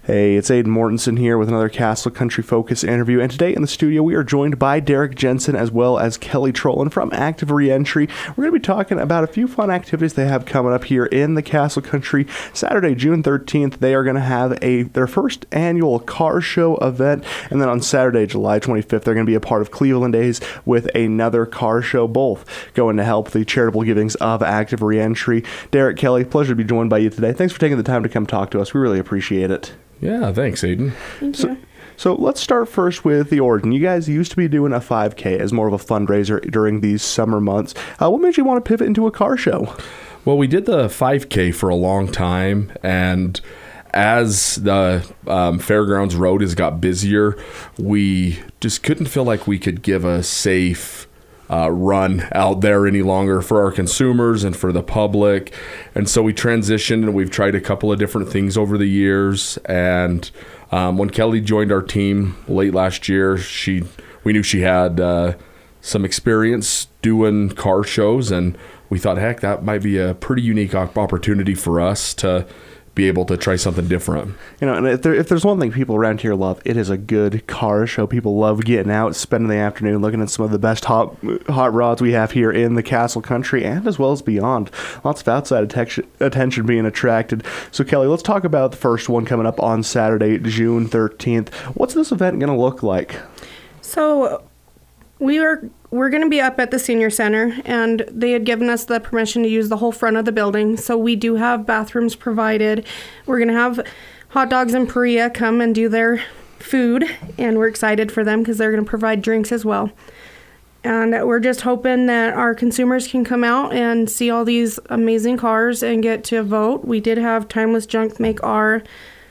Hey, it's Aiden Mortensen here with another Castle Country Focus interview, and today in the studio we are joined by Derek Jensen as well as Kelly Trollen from Active Reentry. We're going to be talking about a few fun activities they have coming up here in the Castle Country. Saturday, June 13th, they are going to have their first annual car show event, and then on Saturday, July 25th, they're going to be a part of Cleveland Days with another car show, both going to help the charitable givings of Active Reentry. Derek, Kelly, pleasure to be joined by you today. Thanks for taking the time to come talk to us. We really appreciate it. Yeah, thanks, Aiden. Thank you. So let's start first with the origin. You guys used to be doing a 5K as more of a fundraiser during these summer months. What made you want to pivot into a car show? Well, we did the 5K for a long time, and as the Fairgrounds Road has got busier, we just couldn't feel like we could give a safe run out there any longer for our consumers and for the public. And so we transitioned, and we've tried a couple of different things over the years. And when Kelly joined our team late last year, we knew she had some experience doing car shows, and we thought, heck, that might be a pretty unique opportunity for us to be able to try something different. You know, and if there's one thing people around here love, it is a good car show. People love getting out, spending the afternoon looking at some of the best hot rods we have here in the Castle Country and as well as beyond. Lots of outside attention being attracted. So, Kelly, let's talk about the first one coming up on Saturday, June 13th. What's this event going to look like? So we're going to be up at the senior center, and they had given us the permission to use the whole front of the building. So we do have bathrooms provided. We're going to have Hot Dogs and Paria come and do their food, and we're excited for them because they're going to provide drinks as well. And we're just hoping that our consumers can come out and see all these amazing cars and get to vote. We did have Timeless Junk make our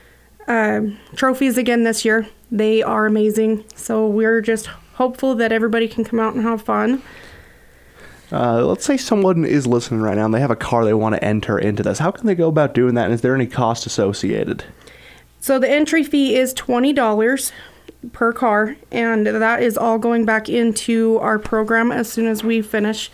trophies again this year. They are amazing. So we're just hopeful that everybody can come out and have fun. Let's say someone is listening right now and they have a car they want to enter into this. How can they go about doing that, and is there any cost associated? So the entry fee is $20 per car, and that is all going back into our program as soon as we finish.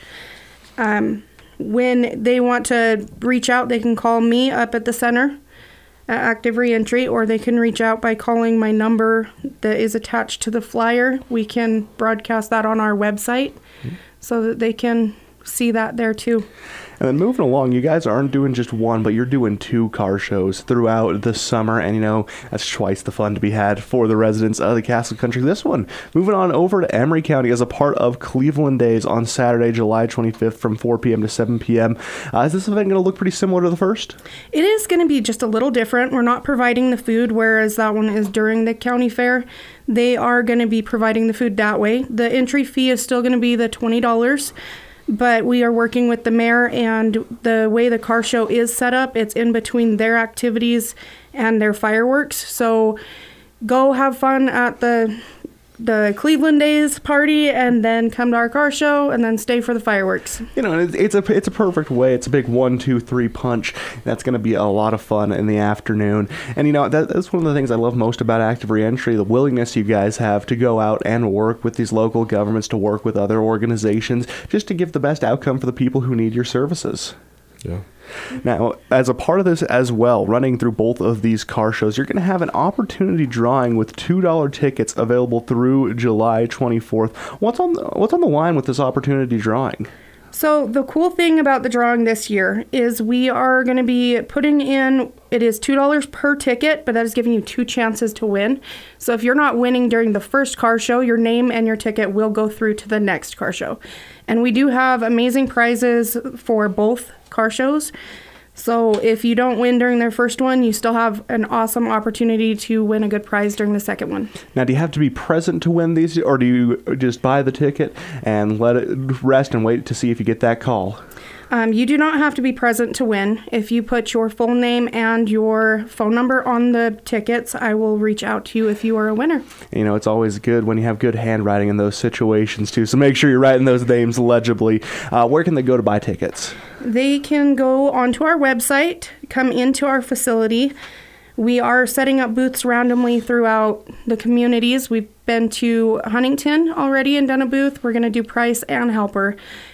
When they want to reach out, they can call me up at the center at Active Reentry, or they can reach out by calling my number that is attached to the flyer. We can broadcast that on our website so that they can see that there too. And then moving along, you guys aren't doing just one, but you're doing 2 car shows throughout the summer, and you know, that's twice the fun to be had for the residents of the Castle Country. This one, moving on over to Emery County as a part of Cleveland Days on Saturday, July 25th from 4 p.m. to 7 p.m. Is this event going to look pretty similar to the first? It is going to be just a little different. We're not providing the food, whereas that one is during the county fair. They are going to be providing the food that way. The entry fee is still going to be the $20. But we are working with the mayor, and the way the car show is set up, it's in between their activities and their fireworks. So go have fun at the Cleveland Days party, and then come to our car show, and then stay for the fireworks. You know, it's a perfect way. It's a big 1, 2, 3 punch. That's going to be a lot of fun in the afternoon. And you know, that's one of the things I love most about Active Reentry, the willingness you guys have to go out and work with these local governments, to work with other organizations, just to give the best outcome for the people who need your services. Yeah. Now, as a part of this as well, running through both of these car shows, you're going to have an opportunity drawing with $2 tickets available through July 24th. What's on the line with this opportunity drawing? So the cool thing about the drawing this year is we are going to be putting in, it is $2 per ticket, but that is giving you 2 chances to win. So if you're not winning during the first car show, your name and your ticket will go through to the next car show. And we do have amazing prizes for both car shows. So if you don't win during their first one, you still have an awesome opportunity to win a good prize during the second one. Now, do you have to be present to win these, or do you just buy the ticket and let it rest and wait to see if you get that call? You do not have to be present to win. If you put your full name and your phone number on the tickets, I will reach out to you if you are a winner. You know, it's always good when you have good handwriting in those situations, too. So make sure you're writing those names legibly. Where can they go to buy tickets? They can go onto our website, come into our facility. We are setting up booths randomly throughout the communities. We've been to Huntington already and done a booth. We're going to do Price and Helper.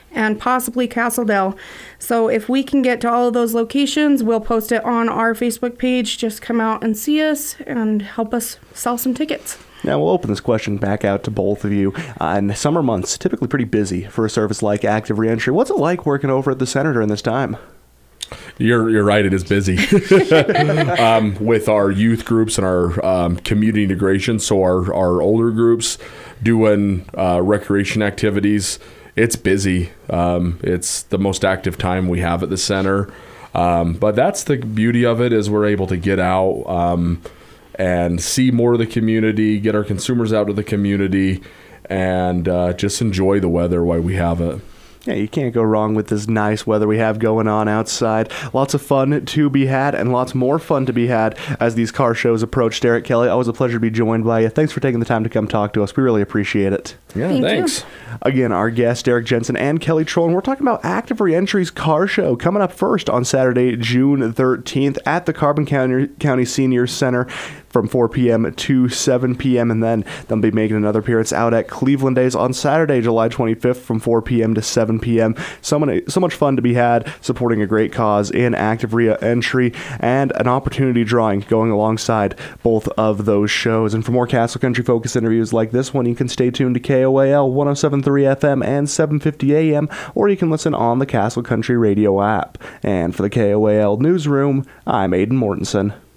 and possibly Castledale. So if we can get to all of those locations, we'll post it on our Facebook page. Just come out and see us and help us sell some tickets. Now, we'll open this question back out to both of you. In summer months, typically pretty busy for a service like Active Reentry. What's it like working over at the center during this time? You're right. It is busy with our youth groups and our community integration. So our older groups doing recreation activities. It's busy. It's the most active time we have at the center. But that's the beauty of it, is we're able to get out and see more of the community, get our consumers out to the community, and just enjoy the weather while we have it. Yeah, you can't go wrong with this nice weather we have going on outside. Lots of fun to be had, and lots more fun to be had as these car shows approach. Derek, Kelly, always a pleasure to be joined by you. Thanks for taking the time to come talk to us. We really appreciate it. Yeah, Thank thanks. you. Again, our guests, Derek Jensen and Kelly Troll, we're talking about Active Reentry's car show coming up first on Saturday, June 13th at the Carbon County Senior Center from 4 p.m. to 7 p.m. And then they'll be making another appearance out at Cleveland Days on Saturday, July 25th from 4 p.m. to 7 p.m. So much fun to be had supporting a great cause in Active Reentry, and an opportunity drawing going alongside both of those shows. And for more Castle Country Focus interviews like this one, you can stay tuned to KOAL 107.3 FM and 750 AM, or you can listen on the Castle Country Radio app. And for the KOAL Newsroom, I'm Aidan Mortensen.